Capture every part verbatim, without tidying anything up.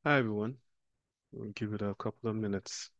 Hi everyone. We'll give it a couple of minutes.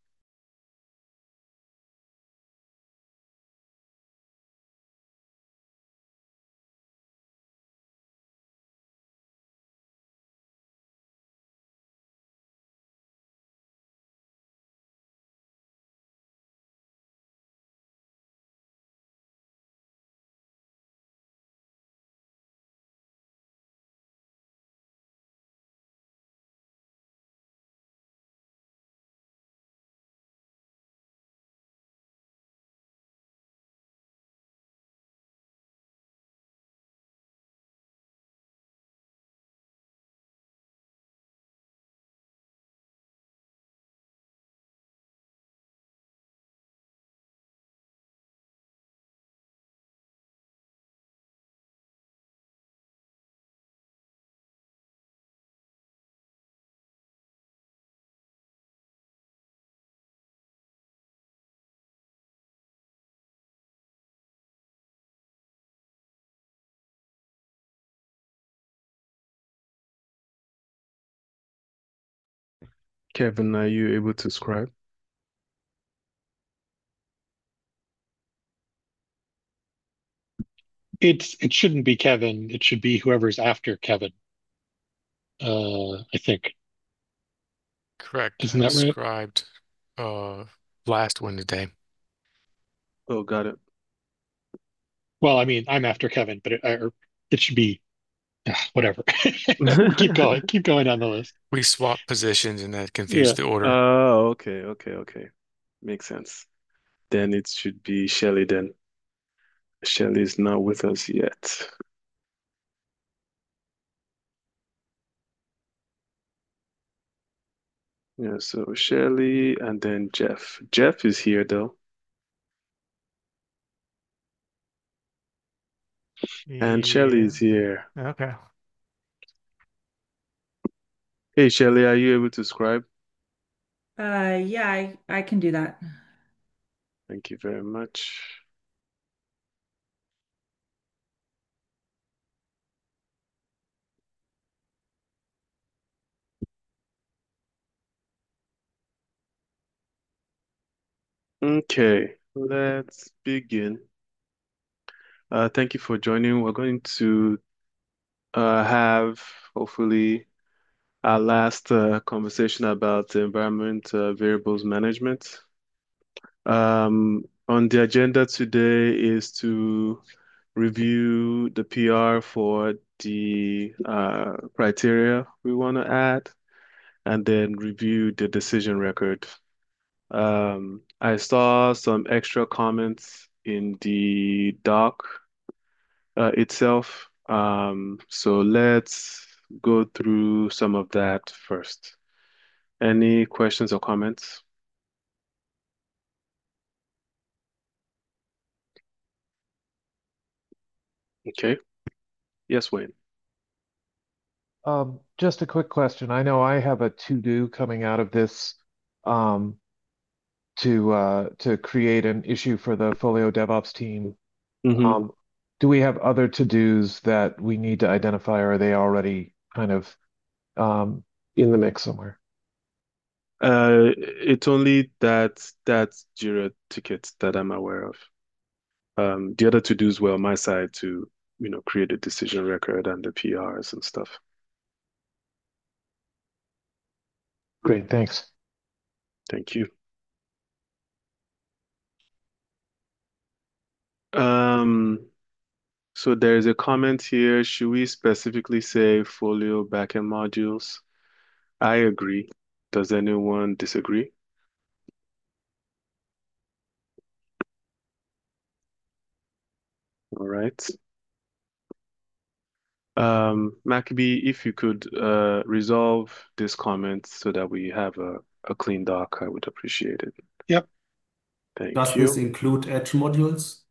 Kevin, are you able to scribe? It's it shouldn't be Kevin. It should be whoever's after Kevin. Uh, I think. Correct. Isn't I that right? scribed uh last Wednesday. Oh, got it. Well, I mean, I'm after Kevin, but it, or it should be ah, whatever. Keep going. Keep going on the list. We swapped positions and that Yeah. confused the order. Oh, okay, okay, okay. Makes sense. Then it should be Shelly then. Shelly is not with us yet. Yeah, so Shelly and then Jeff. Jeff is here though, and Shelly Yeah. is here. Okay. Hey, Shelly, are you able to scribe? Uh, yeah, I, I can do that. Thank you very much. Okay, let's begin. Uh, thank you for joining. We're going to uh, have hopefully our last uh, conversation about environment uh, variables management. Um, on the agenda today is to review the P R for the uh, criteria we want to add, and then review the decision record. Um, I saw some extra comments in the doc uh, itself. Um, so let's go through some of that first. Any questions or comments? Okay. Yes, Wayne. Um, just a quick question. I know I have a to-do coming out of this um, to uh, to create an issue for the Folio DevOps team. hmm Um, do we have other to-dos that we need to identify, or are they already kind of um, in the mix somewhere? Uh, it's only that that Jira ticket that I'm aware of. Um, the other to-dos were on my side to, you know, create a decision record and the P Rs and stuff. Great, thanks. Thank you. Um, so there's a comment here. Should we specifically say folio backend modules? I agree. Does anyone disagree? All right. Um, Maccabee, if you could uh, resolve this comment so that we have a, a clean doc, I would appreciate it. Yep. Thank Does this you. include edge modules?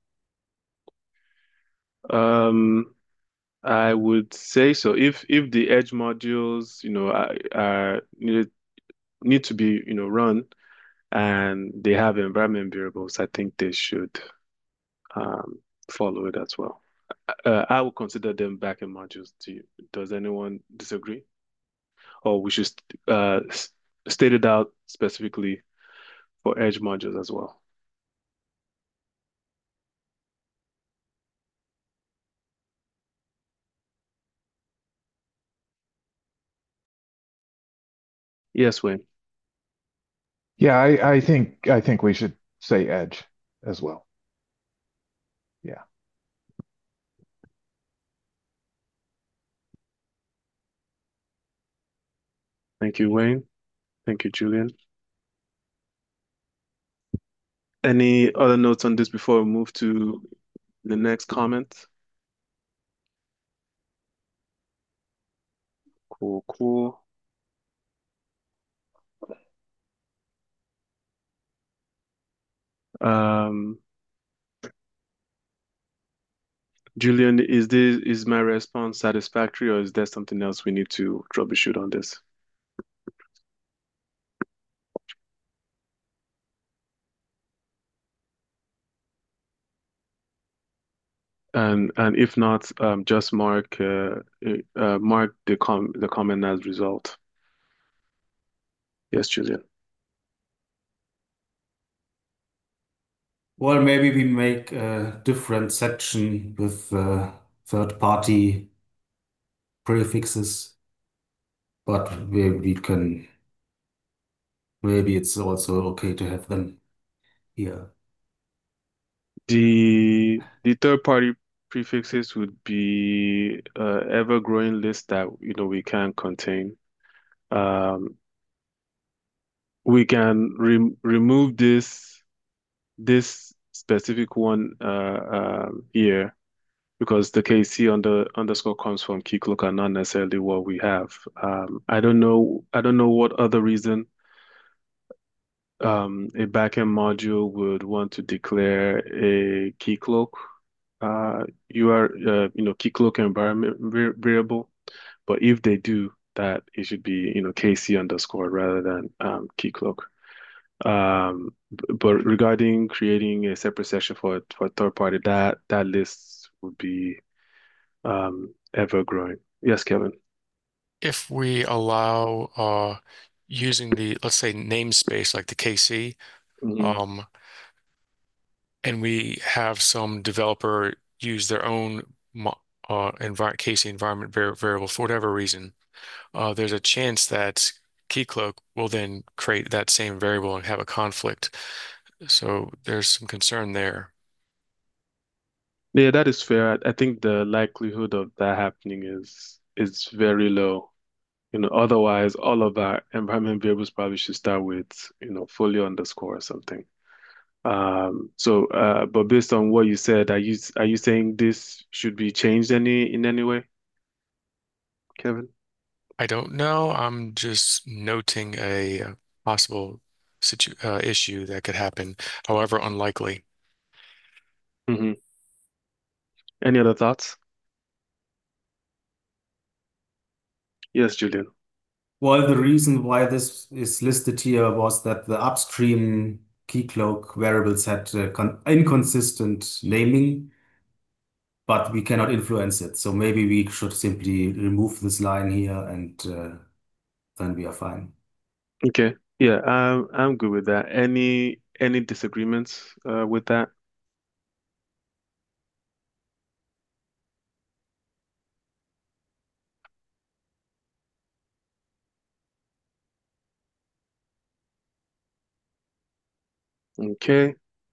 Um, I would say so. If if the edge modules, you know, are, are needed need to be, you know, run and they have environment variables, I think they should um, follow it as well. Uh, I would consider them backend modules to you. Does anyone disagree? or we should uh, s- state it out specifically for Edge modules as well. Yes, Wayne. Yeah, I, I think I think we should say edge as well. Yeah. Thank you, Wayne. Thank you, Julian. Any other notes on this before we move to the next comment? Cool, cool. Um, Julian, is this is my response satisfactory, or is there something else we need to troubleshoot on this? And and if not, um, just mark uh, uh, mark the com the comment as result. Yes, Julian. Well, maybe we make a different section with uh, third-party prefixes, but we, we can, maybe it's also okay to have them here. The the third party prefixes would be uh, ever-growing list that you know we can contain. Um, we can re remove this this specific one uh, um, here because the K C on the underscore comes from Keycloak and not necessarily what we have. Um, I don't know. I don't know what other reason um, a backend module would want to declare a Keycloak uh, you are uh, you know Keycloak environment var variable, but if they do that, it should be you know K C underscore rather than um, Keycloak. Um, b- but regarding creating a separate section for for third party, that that list would be um, ever growing. Yes, Kevin. If we allow uh, using the, let's say, namespace like the K C, Hmm. um, and we have some developer use their own mo- uh, envi K C environment var variable for whatever reason, uh, there's a chance that Keycloak will then create that same variable and have a conflict. So there's some concern there. Yeah, that is fair. I, I think the likelihood of that happening is is very low. You know, otherwise, all of our environment variables probably should start with, you know, folio underscore or something. Um, so, uh, but based on what you said, are you are you saying this should be changed any in any way, Kevin? I don't know. I'm just noting a uh, possible situ uh, issue that could happen, however unlikely. Hmm. Any other thoughts? Yes, Julian. Well, the reason why this is listed here was that the upstream Keycloak variables had uh, con inconsistent naming, but we cannot influence it. So maybe we should simply remove this line here and uh, then we are fine. Okay. Yeah, I'm I'm good with that. Any any disagreements uh, with that? Okay.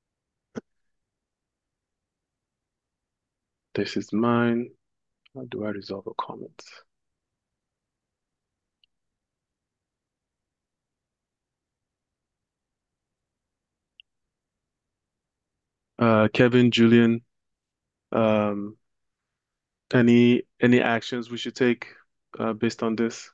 This is mine. How do I resolve a comment? Uh, Kevin, Julian, um, any any actions we should take uh, based on this?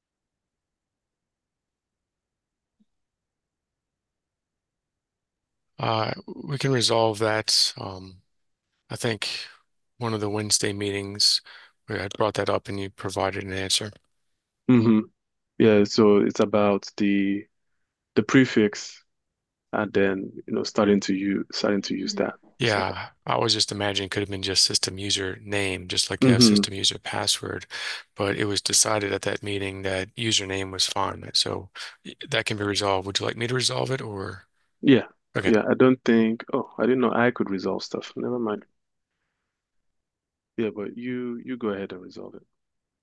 Uh, we can resolve that. Um, I think one of the Wednesday meetings, we had brought that up and you provided an answer. Hmm. Yeah, so it's about the the prefix and then you know starting to use starting to use that. So, Yeah, I was just imagining it could have been just system user name, just like you have hmm system user password. But it was decided at that meeting that username was fine. So y- that can be resolved. Would you like me to resolve it or? yeah, Okay. yeah. I don't think. Oh, I didn't know I could resolve stuff. Never mind. Yeah, but you you go ahead and resolve it.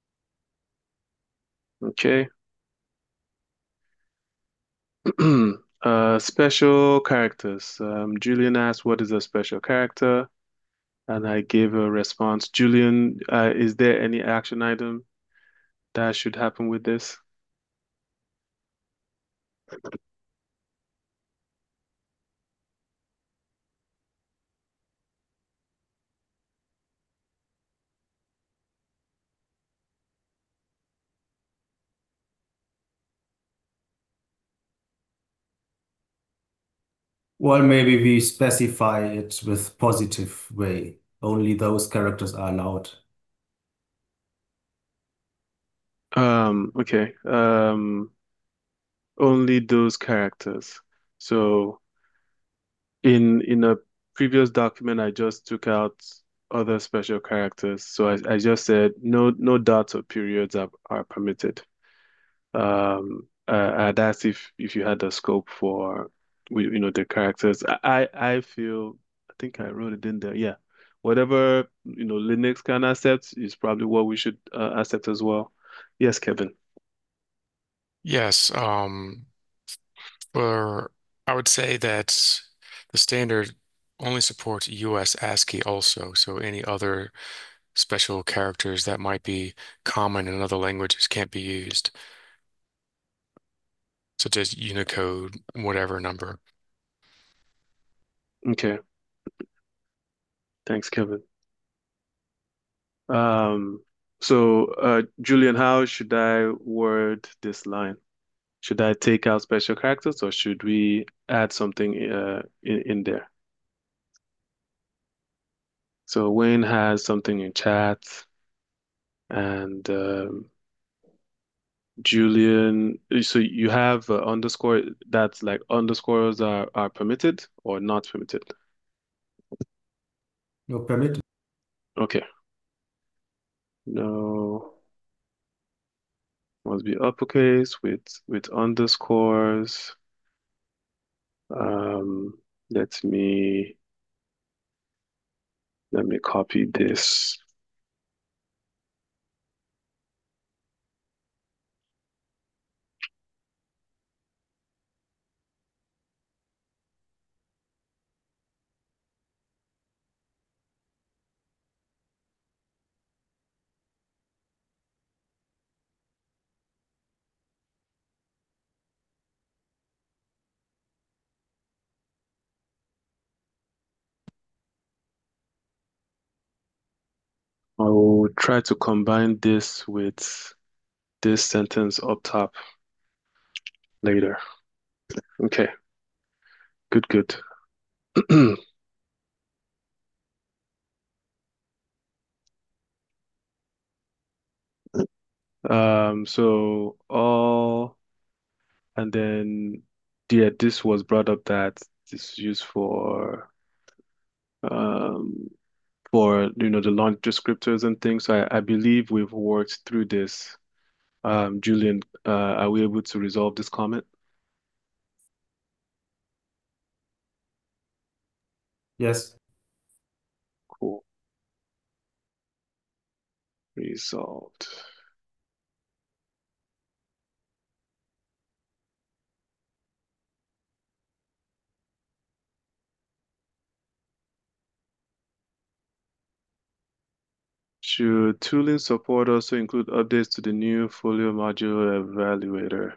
Okay. Uh, special characters. Um, Julian asked, "What is a special character?" And I gave a response. Julian, uh, is there any action item that should happen with this? Well, maybe we specify it with positive way. Only those characters are allowed. Um, okay. Um, only those characters. So in in a previous document, I just took out other special characters. So I, I just said no no dots or periods are, are permitted. Um, uh, I'd asked if if you had the scope for we- you know the characters. I I I feel I think I wrote it in there. Yeah, whatever you know Linux can accept is probably what we should uh, accept as well. Yes, Kevin. Yes. Um, for I would say that the standard only supports U S ASCII also. So any other special characters that might be common in other languages can't be used, such as Unicode, whatever number. Okay, thanks, Kevin. Um, so uh, Julian, how should I word this line? Should I take out special characters or should we add something uh, in in there? So Wayne has something in chat. And um, Julian, so you have uh, underscore that's like underscores are, are permitted or not permitted. No permit. Okay. No, must be uppercase with with underscores. Um, let me let me copy this. I will try to combine this with this sentence up top later. Okay, good, good. Um, so all and then yeah, this was brought up that this is used for um for you know the launch descriptors and things. So I, I believe we've worked through this. Um, Julian, uh, are we able to resolve this comment? Yes. Cool. Resolved. Should tooling support also include updates to the new Folio module evaluator?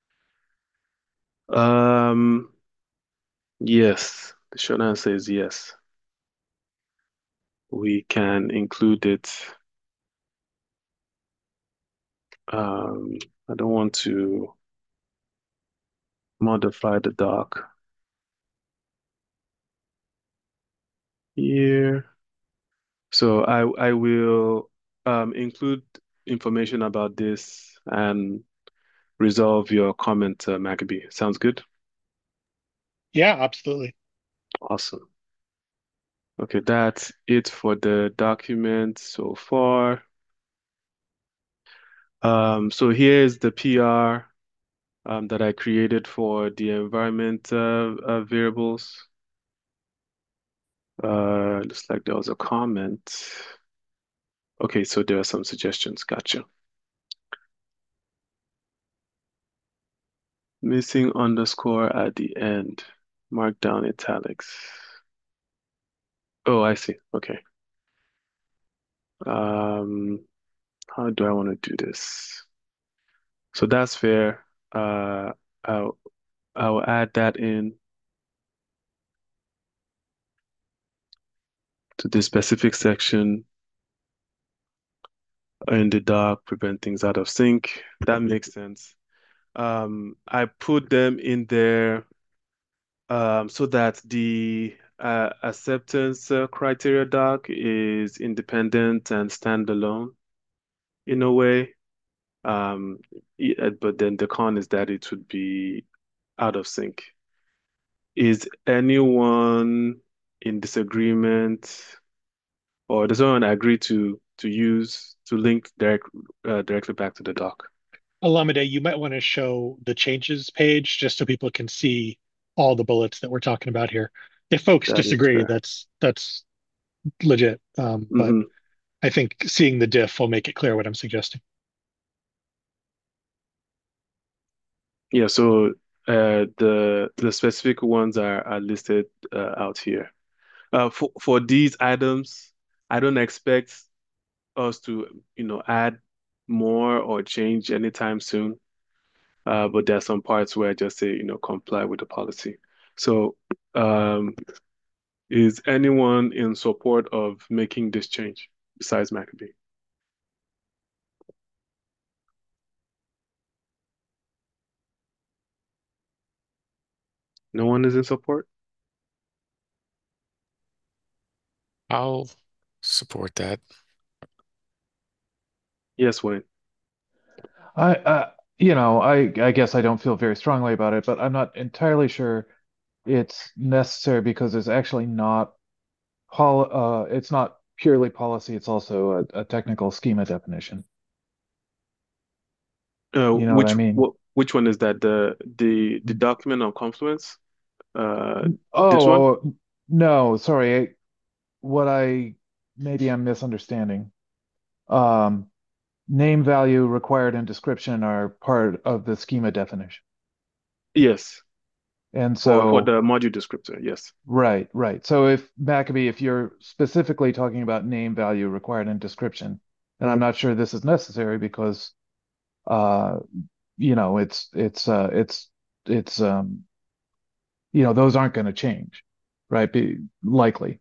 Um, yes. The short answer is yes. We can include it. Um, I don't want to modify the doc here. So I I will um, include information about this and resolve your comment, uh, Maccabee. Sounds good? Yeah, absolutely. Awesome. Okay, that's it for the document so far. Um, so here's the P R um, that I created for the environment uh, uh, variables. Uh, looks like there was a comment. Okay, so there are some suggestions. Gotcha. Missing underscore at the end. Markdown italics. Oh, I see. Okay. Um, how do I want to do this? So that's fair. Uh, I'll I'll add that in to the specific section in the doc, prevent things out of sync. That makes sense. Um, I put them in there um, so that the uh, acceptance uh, criteria doc is independent and standalone in a way. Um, yeah, but then the con is that it would be out of sync. Is anyone in disagreement, or does anyone agree to to use to link direct uh, directly back to the doc? Alameda, you might want to show the changes page just so people can see all the bullets that we're talking about here. If folks That is disagree, fair. that's that's legit. Um, but Hmm. I think seeing the diff will make it clear what I'm suggesting. Yeah, so uh, the the specific ones are are listed uh, out here. Uh, for for these items, I don't expect us to, you know, add more or change anytime soon. Uh, but there are some parts where I just say, you know, comply with the policy. So, um, is anyone in support of making this change besides Maccabee? No one is in support? I'll support that. Yes, Wayne. I, uh, you know, I, I guess I don't feel very strongly about it, but I'm not entirely sure it's necessary because it's actually not pol uh, it's not purely policy. It's also a, a technical schema definition. Uh, You know what I which mean? wh which one is that? The the the document on Confluence? Uh, this one? Oh, oh, no, sorry. I, what I maybe I'm misunderstanding. Um, name, value, required, and description are part of the schema definition. Yes. And For for so, the module descriptor, yes. right, right. So if Maccabee, if you're specifically talking about name, value, required, and description, and I'm not sure this is necessary because, uh, you know, it's it's uh, it's it's um, you know, those aren't going to change, right? Be likely,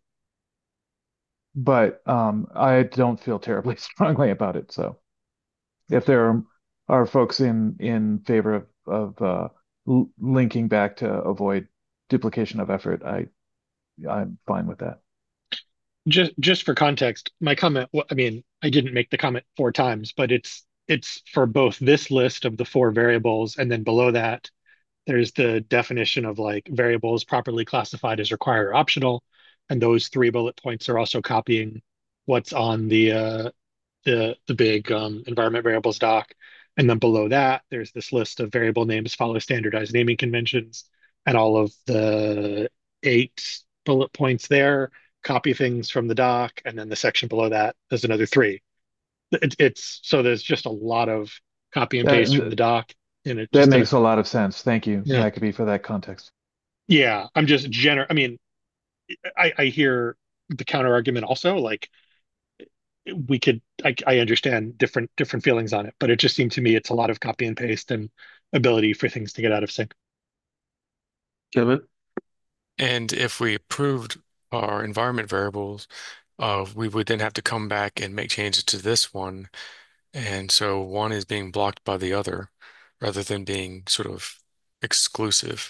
but um, I don't feel terribly strongly about it. So if there are, are folks in in favor of of uh, l- linking back to avoid duplication of effort, I I'm fine with that. Just just for context, my comment, well, I mean, I didn't make the comment four times, but it's it's for both this list of the four variables and then below that there's the definition of like variables properly classified as required or optional, and those three bullet points are also copying what's on the uh, the the big um, environment variables doc. And then below that, there's this list of variable names follow standardized naming conventions, and all of the eight bullet points there copy things from the doc. And then the section below that, there's another three. It, it's so there's just a lot of copy and paste from the That doc, and it that just in a makes a lot of sense. Thank you, yeah. Maccabee, for that context. Yeah, I'm just gener I mean, I, I hear the counter argument also, like we could I, I understand different different feelings on it, but it just seemed to me it's a lot of copy and paste and ability for things to get out of sync. Kevin? And if we approved our environment variables, uh, we would then have to come back and make changes to this one. And so one is being blocked by the other rather than being sort of exclusive.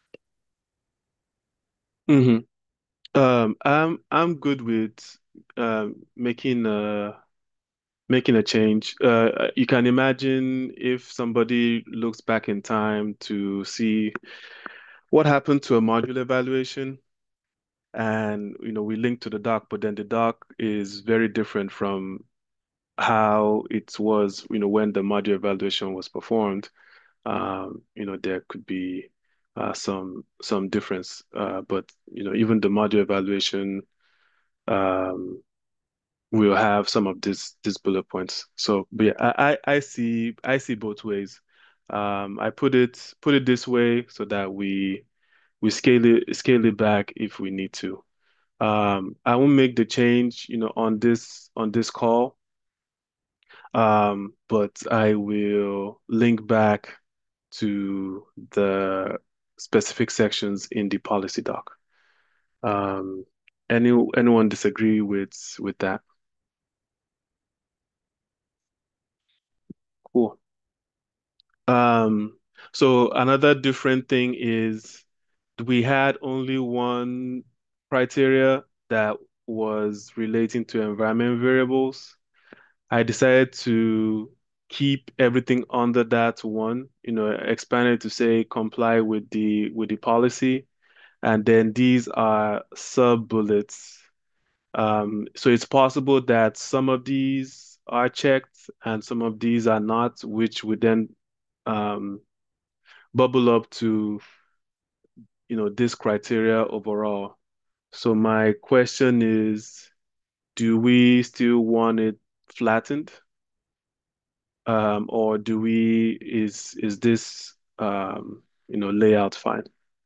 Hmm. Um, I'm I'm good with um making a making a change. Uh, you can imagine if somebody looks back in time to see what happened to a module evaluation, and you know we link to the doc, but then the doc is very different from how it was, you know, when the module evaluation was performed. Um, you know, there could be uh, some some difference, uh, but you know, even the module evaluation um, will have some of these these bullet points. So, but yeah, I I I see I see both ways. Um, I put it put it this way so that we we scale it scale it back if we need to. Um, I won't make the change, you know, on this on this call, um, but I will link back to the specific sections in the policy doc. Um, any anyone disagree with with that? Cool. Um, so another different thing is we had only one criteria that was relating to environment variables. I decided to keep everything under that one, you know, expand it to say comply with the with the policy. And then these are sub bullets. Um, so it's possible that some of these are checked and some of these are not, which would then um, bubble up to, you know, this criteria overall. So my question is, do we still want it flattened? Um, or do we, is is this um, you know, layout fine?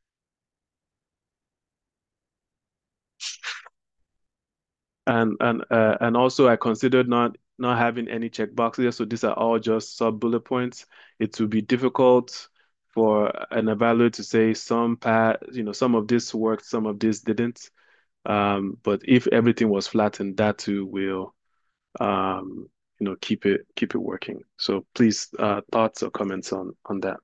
And and uh, and also I considered not not having any checkboxes, so these are all just sub bullet points. It would be difficult for an evaluator to say some part, you know, some of this worked, some of this didn't. Um, but if everything was flattened, that too will um, you know, keep it keep it working. So please, uh, thoughts or comments on on that?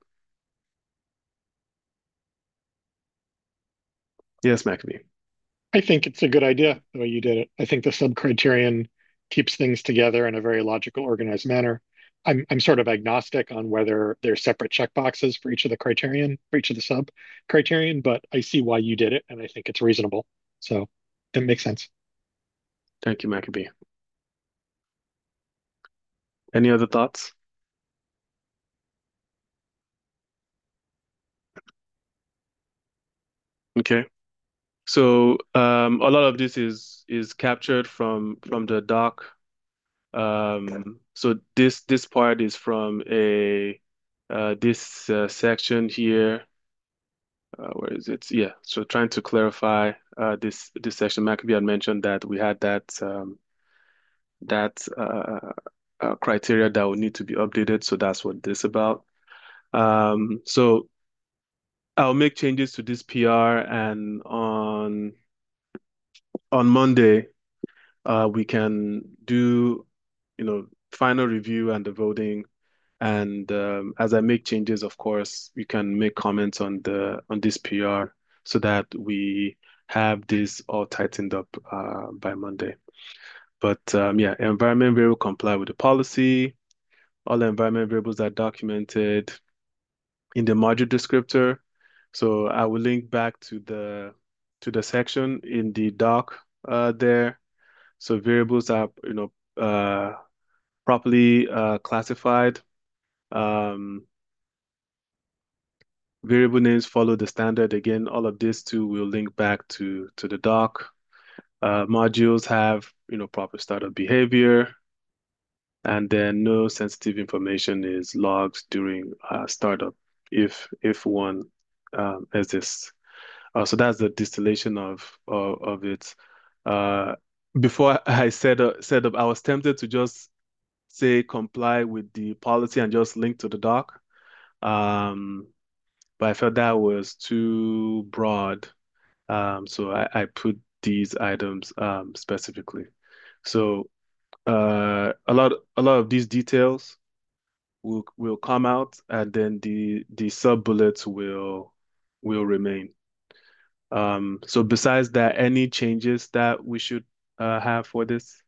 Yes, Maccabee. I think it's a good idea the way you did it. I think the sub-criterion keeps things together in a very logical, organized manner. I'm I'm sort of agnostic on whether there's separate checkboxes for each of the criterion, for each of the sub-criterion, but I see why you did it, and I think it's reasonable. So it makes sense. Thank you, Maccabee. Any other thoughts? Okay. So um, a lot of this is is captured from from the doc. Um, so this this part is from a uh, this uh, section here. Uh, where is it? Yeah. So trying to clarify uh, this this section, Maccabee had mentioned that we had that um, that uh, uh, criteria that would need to be updated. So that's what this about. Um, so I'll make changes to this P R, and on on Monday, uh, we can do, you know, final review and the voting. And um, as I make changes, of course, you can make comments on the on this P R so that we have this all tightened up uh, by Monday. But um, yeah, environment variable comply with the policy. All environment variables are documented in the module descriptor. So I will link back to the to the section in the doc uh, there. So variables are, you know, uh, properly uh, classified. Um, variable names follow the standard. Again, all of this too will link back to to the doc. Uh, modules have, you know, proper startup behavior, and then no sensitive information is logged during uh, startup if if one um, exists. Uh, so that's the distillation of of, of it. Uh, before I set up, set up, I was tempted to just say comply with the policy and just link to the doc. Um, but I felt that was too broad. Um, so I, I put these items um, specifically. So uh, a lot a lot of these details will will come out, and then the the sub bullets will will remain. Um, so besides that, any changes that we should uh, have for this?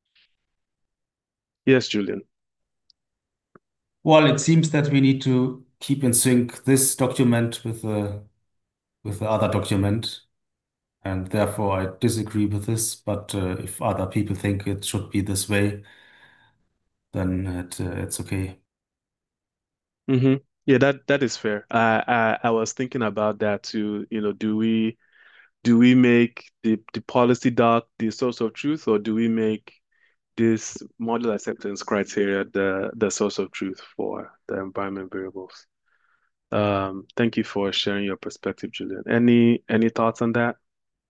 Yes, Julian. Well, it seems that we need to keep in sync this document with the with the other document, and therefore I disagree with this. But uh, if other people think it should be this way, then it, uh, it's okay. hmm Yeah, that that is fair. I, I I was thinking about that too. You know, do we do we make the the policy doc the source of truth, or do we make this model acceptance criteria the the source of truth for the environment variables? Um, thank you for sharing your perspective, Julian. Any any thoughts on that?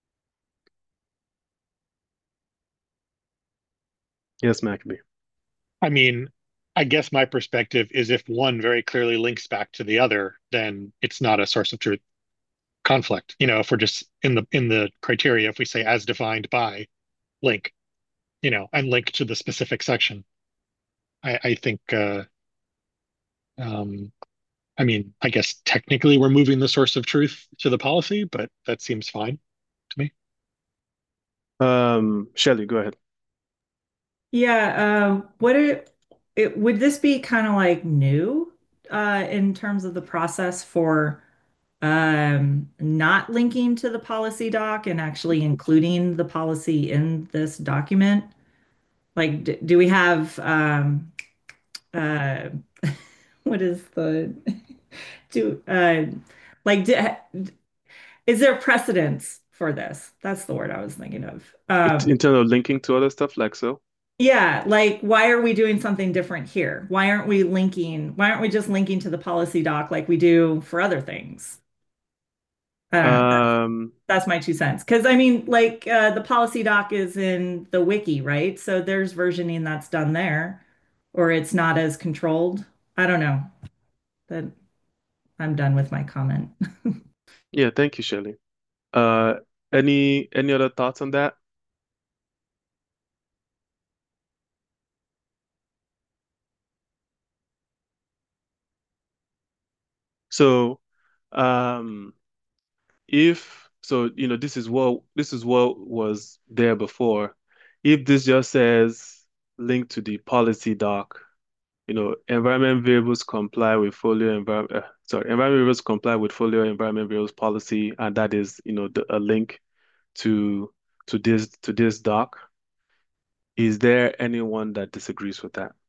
Yes, Maccabee. I mean, I guess my perspective is if one very clearly links back to the other, then it's not a source of truth conflict. You know, if we're just in the in the criteria, if we say as defined by link, you know, and link to the specific section, I, I think uh, um, I mean, I guess technically we're moving the source of truth to the policy, but that seems fine to me. Um, Shelley, go ahead. Yeah, um, what it, it would this be kind of like new uh in terms of the process for um not linking to the policy doc and actually including the policy in this document? Like, d do we have um uh what is the do uh like d is there precedence for this? That's the word I was thinking of. In Um, terms of linking to other stuff like so. Yeah, like why are we doing something different here? Why aren't we linking? Why aren't we just linking to the policy doc like we do for other things? I don't know. That's, Um, that's my two cents. Because I mean, like uh, the policy doc is in the wiki, right? So there's versioning that's done there, or it's not as controlled. I don't know. But I'm done with my comment. yeah, thank you, Shelley. Uh, any any other thoughts on that? So, um, if so, you know, this is what this is what was there before. If this just says link to the policy doc, you know, environment variables comply with folio environment, uh, sorry, environment variables comply with folio environment variables policy, and that is, you know, the, a link to to this to this doc. Is there anyone that disagrees with that?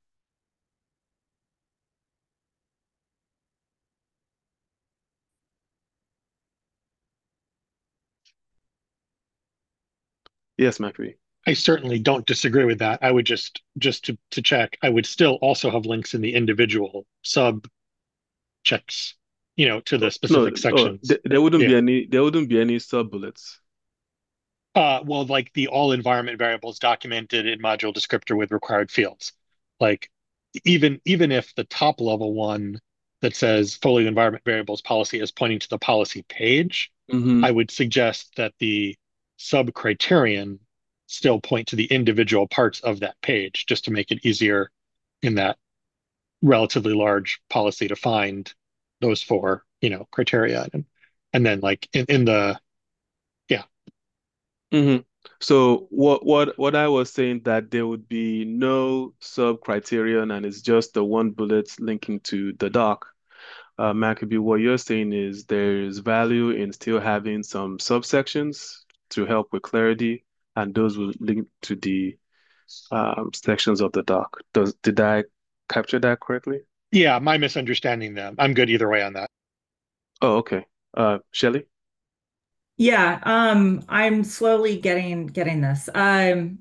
Yes, Macri. I certainly don't disagree with that. I would just just to to check, I would still also have links in the individual sub checks, you know, to the No, specific oh, sections. th there wouldn't Yeah. be any there wouldn't be any sub bullets. Uh, well, like the all environment variables documented in module descriptor with required fields. Like even even if the top level one that says folio environment variables policy is pointing to the policy page, Mm-hmm. I would suggest that the sub criterion still point to the individual parts of that page just to make it easier in that relatively large policy to find those four, you know, criteria. And, and then like in, in the, yeah, Mm-hmm. So what what what I was saying that there would be no sub criterion and it's just the one bullet linking to the doc. Uh, Maccabee, what you're saying is there's value in still having some subsections to help with clarity, and those will link to the um, sections of the doc. Does did I capture that correctly? yeah, my misunderstanding them. I'm good either way on that. Oh, okay. Uh, Shelley? Yeah, um, I'm slowly getting getting this. Um,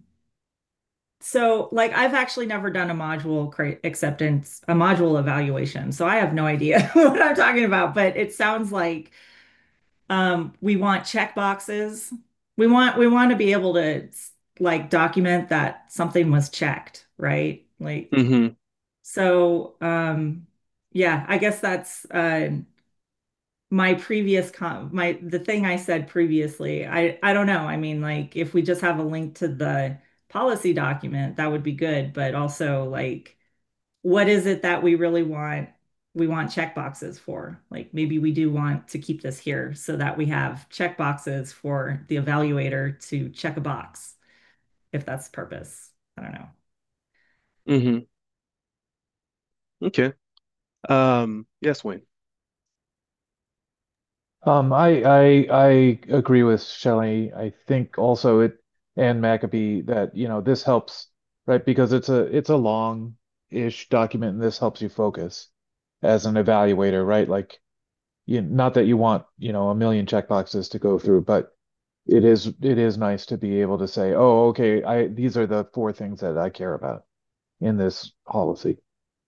so like I've actually never done a module cra- acceptance, a module evaluation, so I have no idea what I'm talking about, but it sounds like um we want check boxes. We want we want to be able to like document that something was checked, right? Like Mm-hmm. so um yeah, I guess that's uh my previous com my the thing I said previously. I I don't know. I mean, like if we just have a link to the policy document, that would be good, but also like what is it that we really want we want check boxes for? Like maybe we do want to keep this here so that we have check boxes for the evaluator to check a box if that's the purpose. I don't know. Mm-hmm. Okay. Um, yes, Wayne. Um, I I I agree with Shelley. I think also it and Maccabee that you know this helps, right? Because it's a it's a long-ish document, and this helps you focus as an evaluator, right? Like you not that you want you know a million checkboxes to go through, but it is it is nice to be able to say, oh, okay, I these are the four things that I care about in this policy.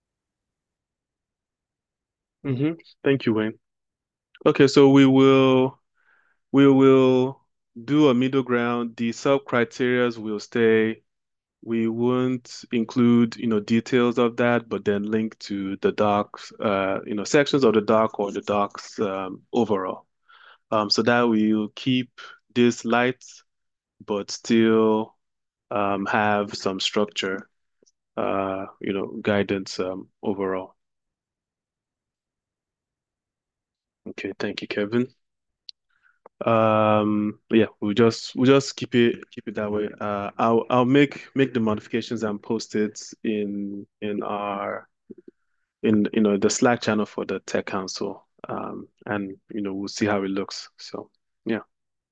hmm Thank you, Wayne. Okay, so we will we will do a middle ground. The sub criterias will stay. We won't include, you know, details of that, but then link to the docs, uh, you know, sections of the doc or the docs um, overall. Um, so that we'll keep this light, but still um, have some structure, uh, you know, guidance um, overall. Okay, thank you, Kevin. Um, yeah, we'll just we'll just keep it keep it that way. Uh, I'll I'll make make the modifications and post it in in our in you know the Slack channel for the Tech Council. Um, and you know we'll see how it looks. So yeah.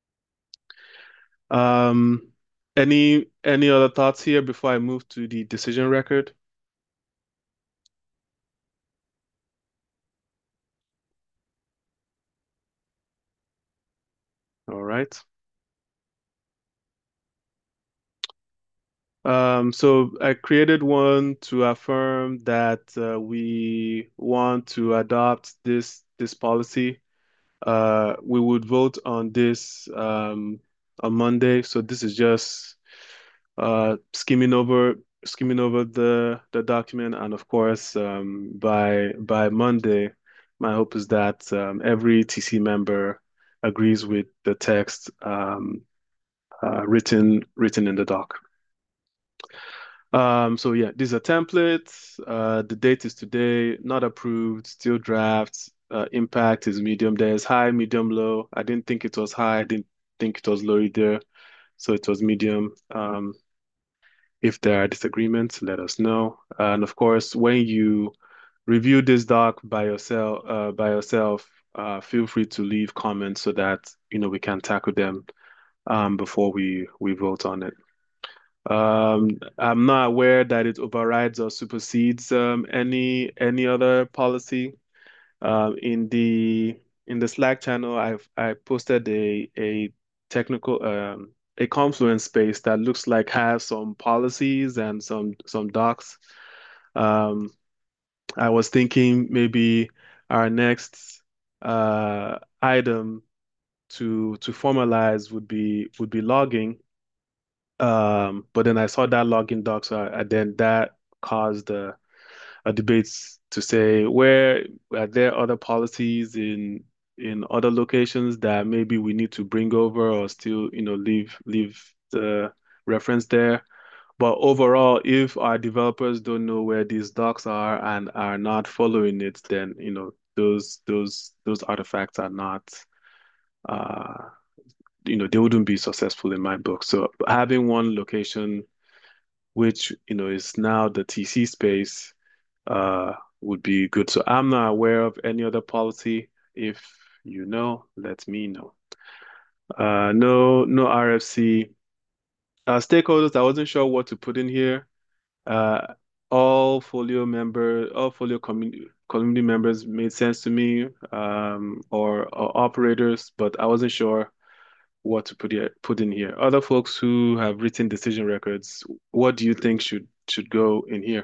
Um, any any other thoughts here before I move to the decision record? All right. Um, so I created one to affirm that uh, we want to adopt this this policy. Uh, we would vote on this um, on Monday. So this is just uh, skimming over skimming over the the document, and of course, um, by by Monday, my hope is that um, every T C member agrees with the text um, uh, written written in the doc. Um, so yeah, these are templates. Uh, the date is today, not approved, still drafts. Uh, impact is medium. There's high, medium, low. I didn't think it was high. I didn't think it was low either. So it was medium. Um, if there are disagreements, let us know. And of course, when you review this doc by yourself, uh, by yourself, uh, feel free to leave comments so that you know we can tackle them um, before we we vote on it. Um, I'm not aware that it overrides or supersedes um, any any other policy. Um, in the in the Slack channel, I've I posted a a technical um, a Confluence space that looks like has some policies and some some docs. Um, I was thinking maybe our next uh, item to to formalize would be would be logging. Um, but then I saw that login doc, so I, and then that caused a, a debate to say where are there other policies in in other locations that maybe we need to bring over or still, you know, leave leave the reference there. But overall, if our developers don't know where these docs are and are not following it, then you know those those those artifacts are not uh you know they wouldn't be successful in my book. So having one location which you know is now the T C space, uh, would be good. So I'm not aware of any other policy. If you know, let me know. Uh, no, no R F C. Uh, stakeholders, I wasn't sure what to put in here. Uh, all folio member, all folio community community members made sense to me, um, or, or operators, but I wasn't sure what to put here, put in here. Other folks who have written decision records, what do you think should should go in here?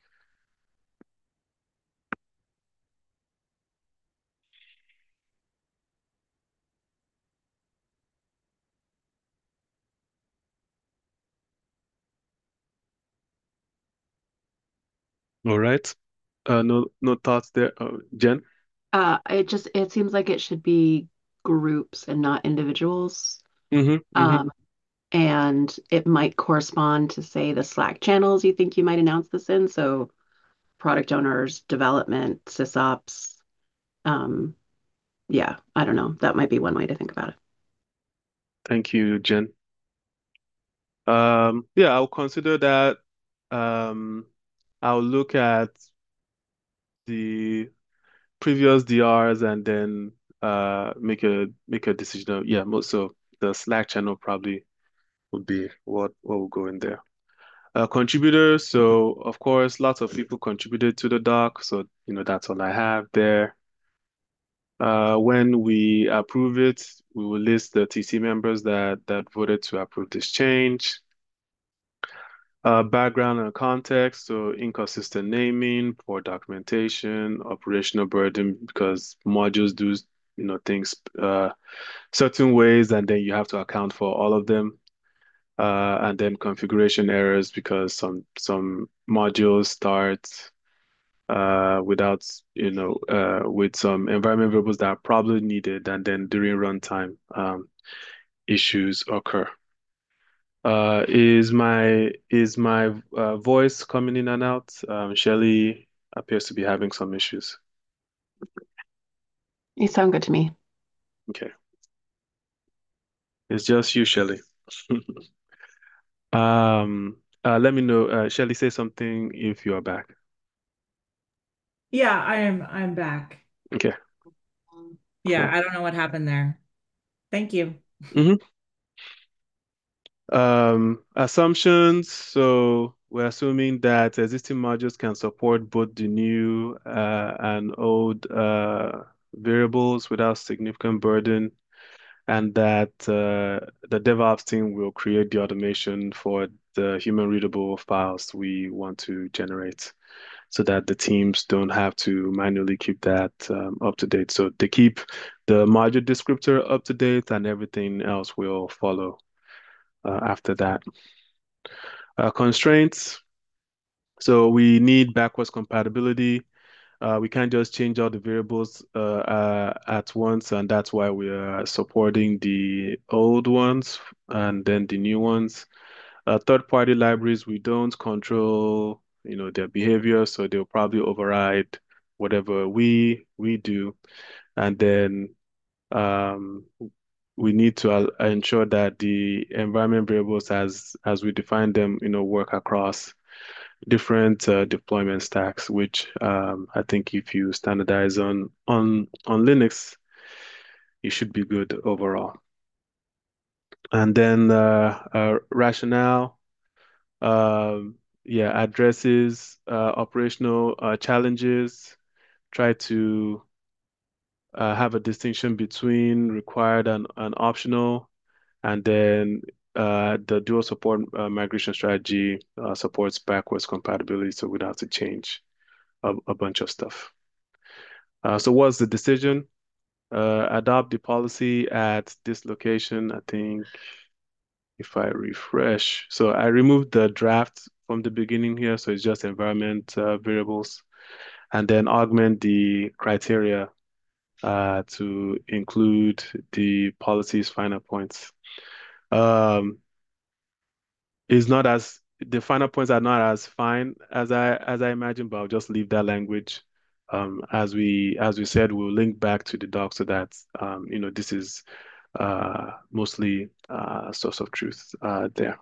All right. Uh, no, no thoughts there. Uh, Jen? Uh, it just it seems like it should be groups and not individuals. Mm-hmm. Mm-hmm. Um, and it might correspond to, say, the Slack channels you think you might announce this in. So product owners, development, sysops. Um, yeah, I don't know. That might be one way to think about it. Thank you, Jen. Um, yeah, I'll consider that. Um, I'll look at the previous D Rs and then uh make a make a decision. Of, yeah, most so the Slack channel probably would be what what will go in there. Uh, contributors. So of course, lots of people contributed to the doc. So you know that's all I have there. Uh, when we approve it, we will list the T C members that that voted to approve this change. Uh, background and context, so inconsistent naming, poor documentation, operational burden because modules do, you know, things uh, certain ways, and then you have to account for all of them. Uh, and then configuration errors because some some modules start uh, without, you know, uh, with some environment variables that are probably needed, and then during runtime, um, issues occur. Uh, is my is my uh, voice coming in and out? Um, Shelly appears to be having some issues. You sound good to me. Okay, it's just you, Shelly. Um, uh, let me know. Uh, Shelly, say something if you are back. Yeah, I am I'm back. Okay, Yeah, cool. I don't know what happened there. Thank you. hmm Um, assumptions. So we're assuming that existing modules can support both the new uh, and old uh, variables without significant burden, and that uh, the DevOps team will create the automation for the human readable files we want to generate so that the teams don't have to manually keep that um, up to date. So they keep the module descriptor up to date and everything else will follow uh, after that. Uh, constraints. So we need backwards compatibility. Uh, we can't just change all the variables uh, uh, at once, and that's why we are supporting the old ones and then the new ones. Uh, third-party libraries, we don't control, you know, their behavior, so they'll probably override whatever we we do, and then um, we need to uh, ensure that the environment variables, as as we define them, you know, work across different uh, deployment stacks, which um, I think if you standardize on on on Linux, you should be good overall. And then uh, uh, rationale, um, yeah, addresses uh, operational uh, challenges, try to uh, have a distinction between required and, and optional, and then uh, the dual support uh, migration strategy uh, supports backwards compatibility, so we don't have to change a, a bunch of stuff. Uh, so what's the decision? Uh, adopt the policy at this location. I think if I refresh, so I removed the draft from the beginning here, so it's just environment uh, variables, and then augment the criteria uh, to include the policy's final points. Um, is not as the final points are not as fine as I as I imagined, but I'll just leave that language. Um, as we as we said, we'll link back to the doc so that um, you know this is uh, mostly uh, source of truth uh, there.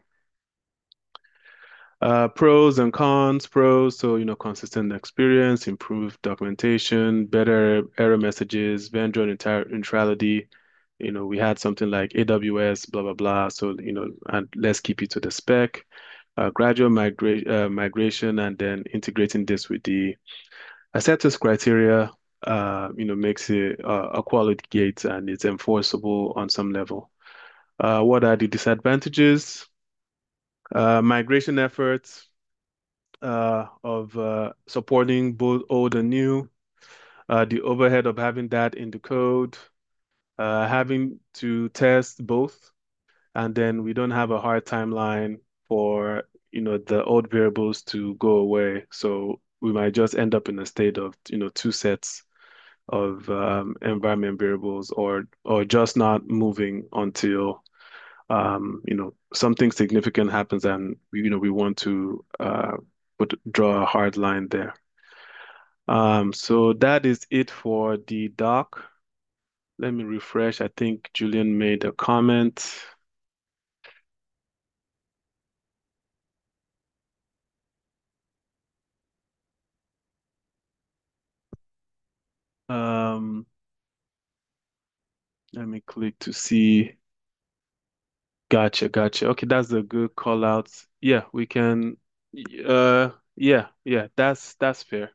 Uh, pros and cons, pros, so you know, consistent experience, improved documentation, better error messages, vendor neutrality. You know, we had something like A W S, blah blah blah. So you know, and let's keep it to the spec. Uh, gradual migra uh, migration, and then integrating this with the acceptance criteria. Uh, you know, makes it uh, a quality gate and it's enforceable on some level. Uh, what are the disadvantages? Uh, migration efforts uh, of uh, supporting both old and new, uh, the overhead of having that in the code, uh, having to test both, and then we don't have a hard timeline for, you know, the old variables to go away. So we might just end up in a state of, you know, two sets of um, environment variables or or just not moving until um, you know, something significant happens and you know we want to uh, put draw a hard line there. Um, so that is it for the doc. Let me refresh. I think Julian made a comment. Um, let me click to see. Gotcha, gotcha. Okay, that's a good call out. Yeah, we can. Uh, yeah, yeah, that's that's fair.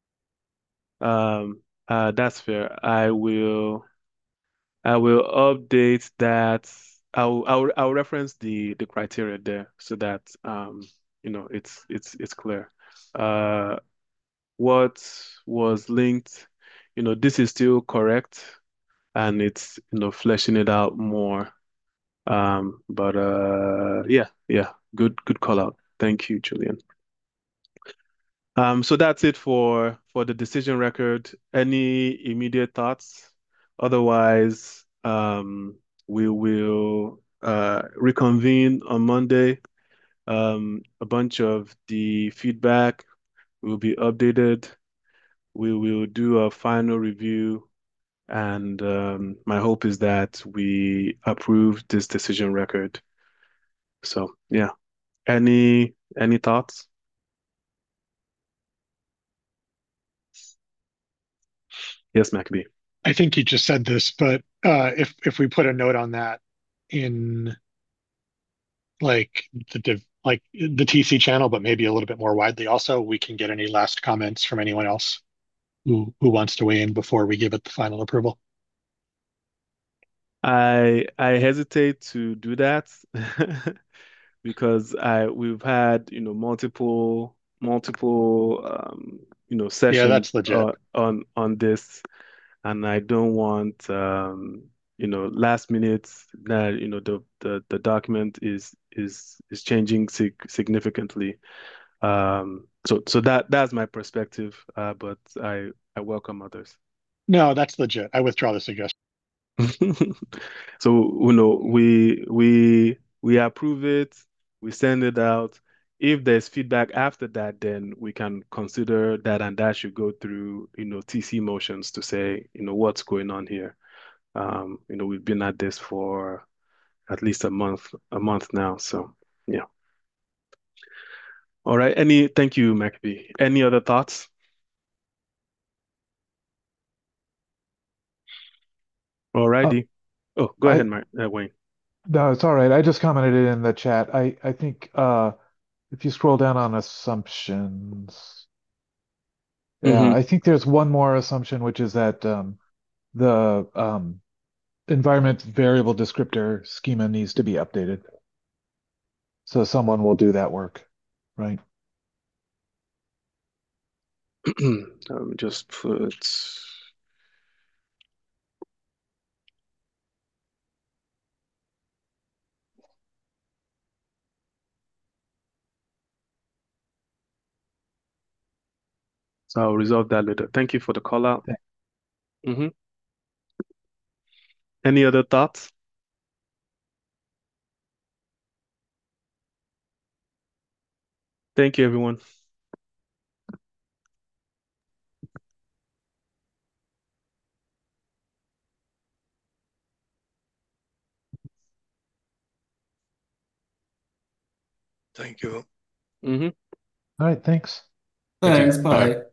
Um, uh, that's fair. I will. I will update that. I'll I'll I'll reference the the criteria there so that um you know it's it's it's clear. Uh, what was linked, you know, this is still correct and it's you know fleshing it out more. Um, but uh yeah, yeah, good good call out. Thank you, Julian. Um, so that's it for for the decision record. Any immediate thoughts? Otherwise, um, we will uh, reconvene on Monday. Um, a bunch of the feedback will be updated. We will do a final review, and um, my hope is that we approve this decision record. So, yeah. Any any thoughts? Yes, Maccabee. I think you just said this, but uh, if if we put a note on that in like the div, like the T C channel, but maybe a little bit more widely, also, we can get any last comments from anyone else who who wants to weigh in before we give it the final approval. I I hesitate to do that because I we've had, you know, multiple multiple um, you know, Yeah, sessions that's legit. uh, on on this, and I don't want um, you know, last minute that, you know, the the the document is is is changing sig significantly. Um, so so that that's my perspective, uh, but I I welcome others. No, that's legit. I withdraw the suggestion. So, you know, we we we approve it, we send it out. If there's feedback after that, then we can consider that, and that should go through, you know, T C motions to say, you know, what's going on here. Um, you know, we've been at this for at least a month, a month now. So, yeah. All right. Any, thank you, Maccabee. Any other thoughts? All Uh, righty. Oh, go I ahead, Mar uh, Wayne. No, it's all right. I just commented it in the chat. I I think uh if you scroll down on assumptions, yeah, Mm-hmm. I think there's one more assumption, which is that um the um environment variable descriptor schema needs to be updated. So someone will do that work, right? Let me just put. So I'll resolve that later. Thank you for the call out. Mm-hmm. Any other thoughts? Thank you, everyone. Thank you. Mm-hmm. All right, thanks. Thank you. Thanks, Bye. bye.